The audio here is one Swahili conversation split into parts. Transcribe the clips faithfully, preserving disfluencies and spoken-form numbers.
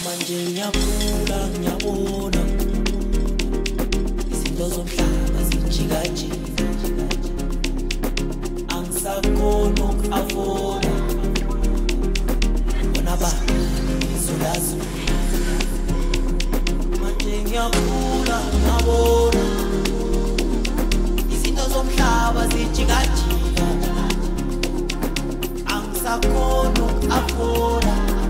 manje ngiyakhula ngiyabona izinto zomhlaba zijikajika angisakhona uku-afforda bona bani izulazula manje ngiyakhula ngiyabona izinto zomhlaba zijikajika angisakhona uku-afforda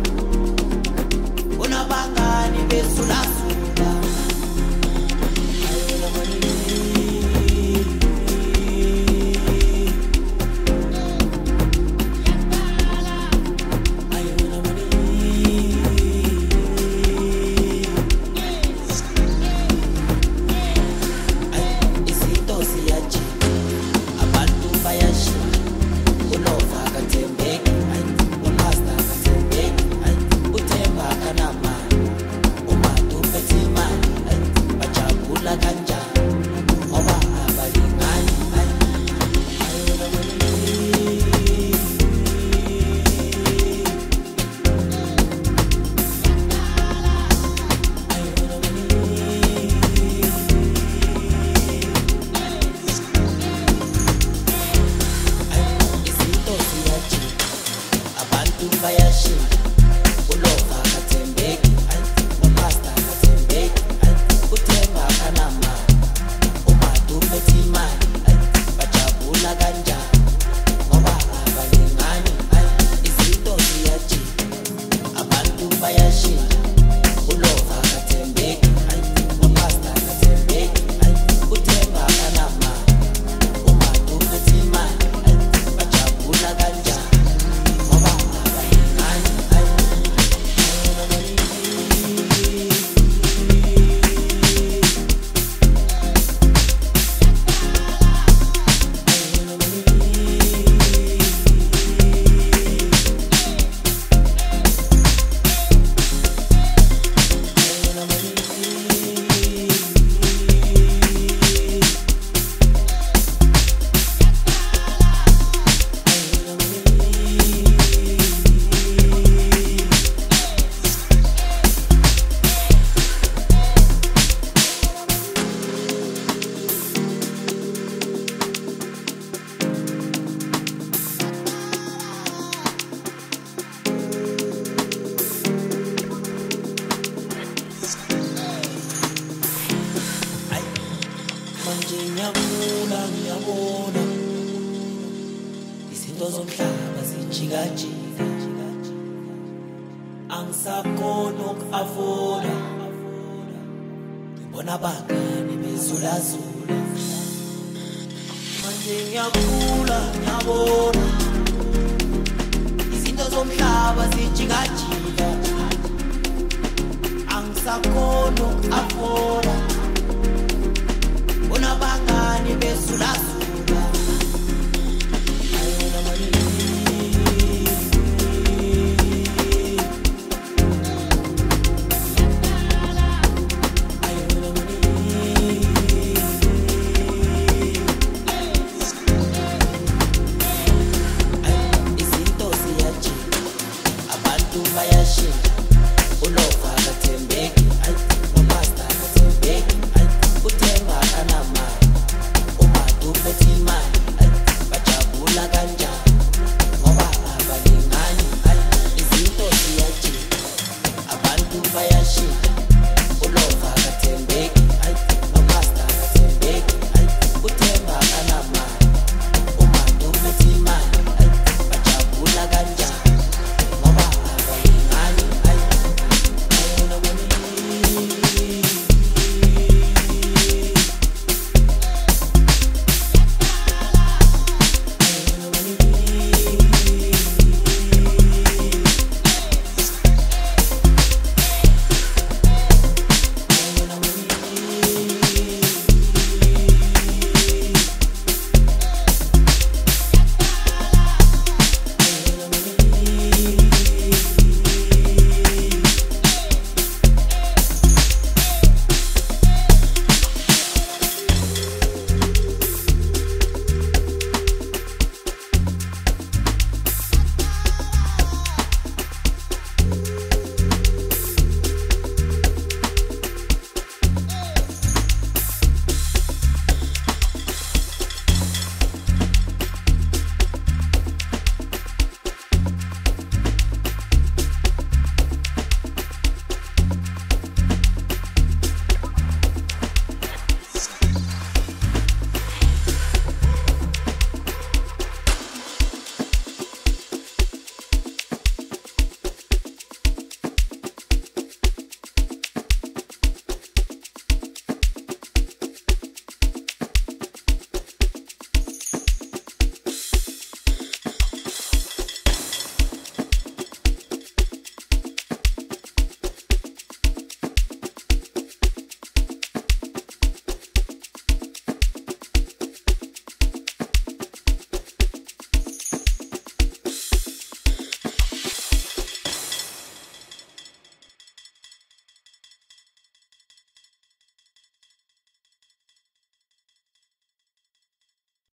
bona bangani besulazula ayela manini ayela manini izinto ziyajika abantu bayashintsha ulova akathembeki umasta akathembeki uthemba akanamali umadu uphethe imali bajabula kanjani ngoba abalingani ayela manini ayela manini izinto ziyajika abantu bayashintsha ulova akathembeki umasta akathembeki uthemba akanamali umadu uphethe imali bajabula kanjani ngoba abalingani izinto ziyajika abantu bayashintsha ulova akathembeki umasta akathembeki uthemba akanamali umadu uphethe imali bajabula kanjani ngoba abalingani ayela manini ayela manje ngiyakhula ngiyabona izinto zomhlaba zijikajika angisakhona uku-afforda ngibona abangani bezulazula manje ngiyakhula ngiyabona